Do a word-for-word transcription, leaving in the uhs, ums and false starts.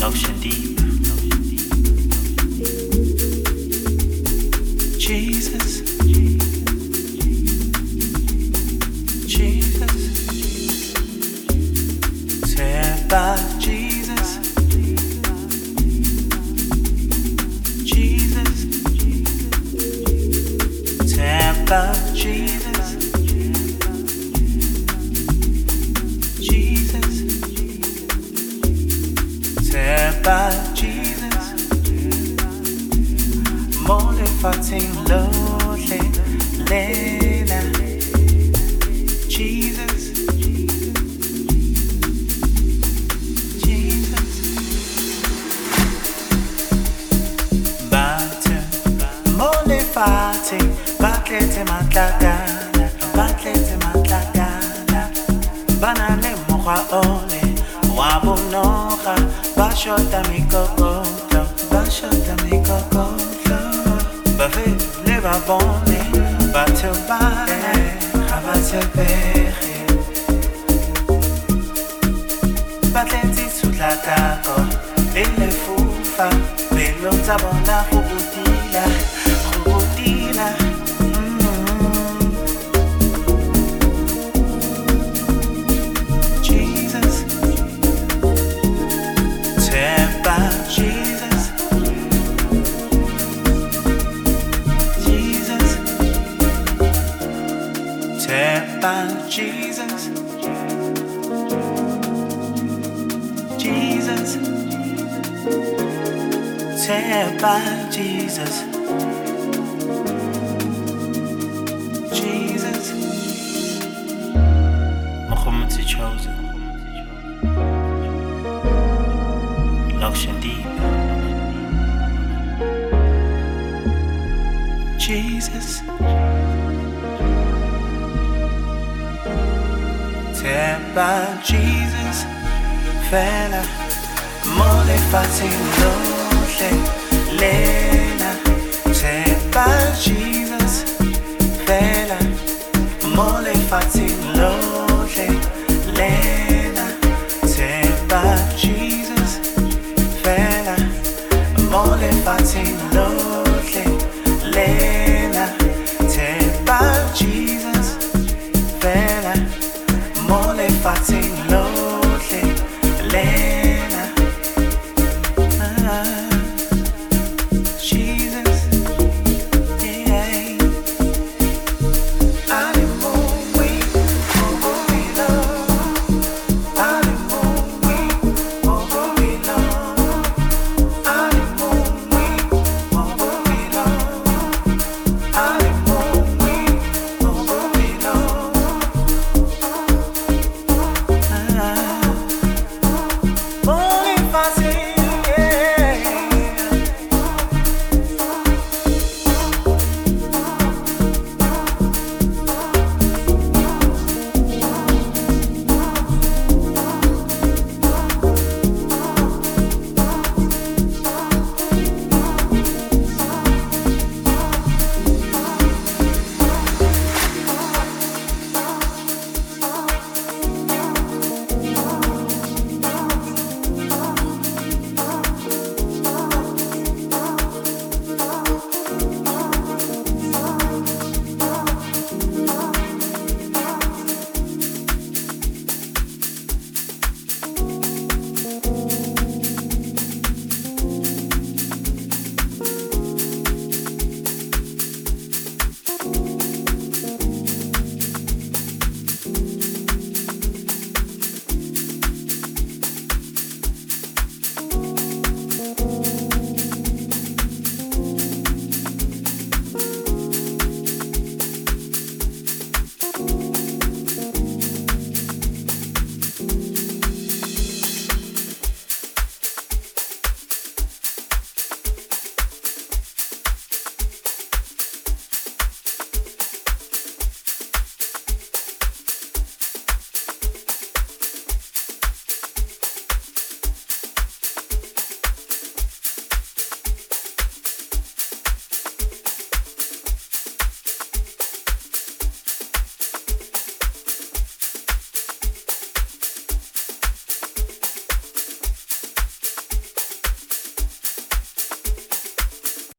Ocean deep. Jesus. Jesus. Saved by Jesus. Jesus. Saved by Jesus. Jesus. Saved by Jesus. Mole fatin lole lena. Jesus. Jesus. Bate mole fatin batlete matlakana batlete matlakana banale mokgwa ole wa bonoga ba shota mikokotlo ba shota mikokotlo ba fe le ba bone ba te ba ga ba se pege ba tletse tshutlakako le le fufa pelo tsa bona go botila go botila. By Jesus, Jesus, saved by Jesus, Jesus, Muhammad chosen, Ocean deep, Jesus. Saved by Jesus, fella, mole fatin lole lena. Saved by Jesus, fella, mole fatin lole lena. Saved by Jesus.